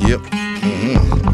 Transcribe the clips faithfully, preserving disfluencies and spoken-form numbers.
Yep. Mm-hmm.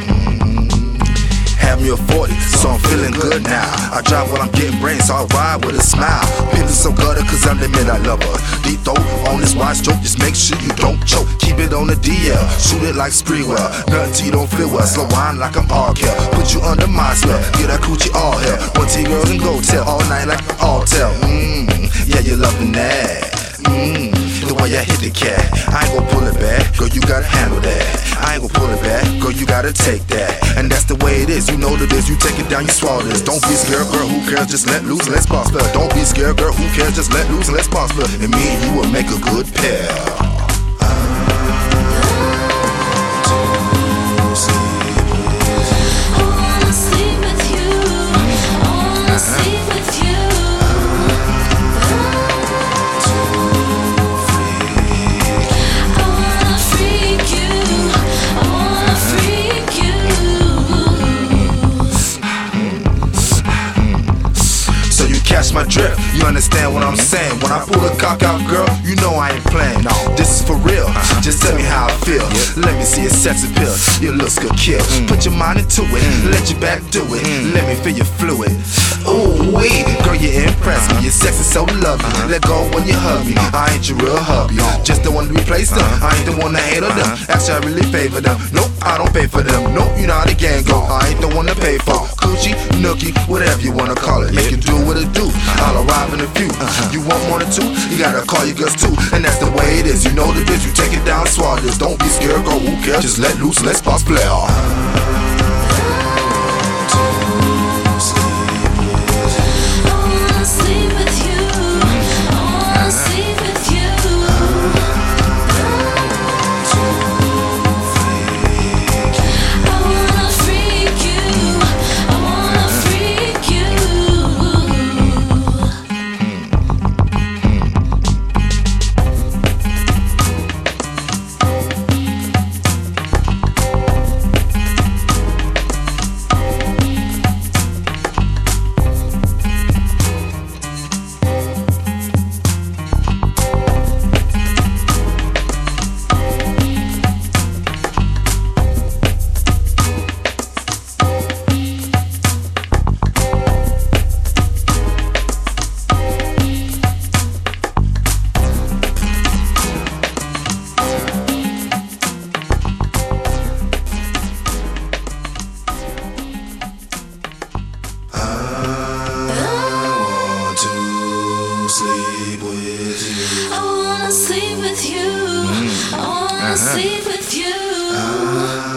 Have me a forty, so I'm feeling good now. I drive while I'm getting brains, so I ride with a smile. Pimpin' so gutter, cause I'm the man I love her. Deep throat on this wide stroke, just make sure you don't choke. Keep it on the D L, shoot it like Spreewell. Nothing till you don't feel well, slow wine like I'm R-Kell. Put you under my spell, get that coochie all hell. One T-girls and go tell, all night like an all-tell. Mmm, yeah, you loving that. Mmm, the way I hit the cat. I ain't gon' pull it back, girl, you gotta handle that. I ain't gon' pull it back, girl, you gotta take that. And that's the way it is, you know the biz, you take it down, you swallow this. Don't be scared, girl, who cares, just let loose, let's boss fair. Don't be scared, girl, who cares, just let loose, let's boss fair. And me and you will make a good pair. Catch my drift, you understand what I'm saying. When I pull the cock out, girl, you know I ain't playing. No, this is for real, just tell me how I feel. Let me see your sex appeal, your looks could kill. Put your mind into it, let your back do it. Let me feel your fluid. Ooh wee, girl, you impress me. Your sex is so lovely, let go when you hug me. I ain't your real hubby, just the one to replace them. I ain't the one to hate on them, actually I really favor them. Nope, I don't pay for them. Nope, you know how the gang go. I ain't the one to pay for coochie, nookie, whatever you wanna call it. Make it do what it do, I'll arrive in a few. You want more than two? You gotta call your girls too. And that's the way it is, you know the biz. You take it down, swallow this. Don't be scared, girl, who cares? Just let loose, let's boss play. Sleep with you. I wanna sleep with you. I wanna sleep with you.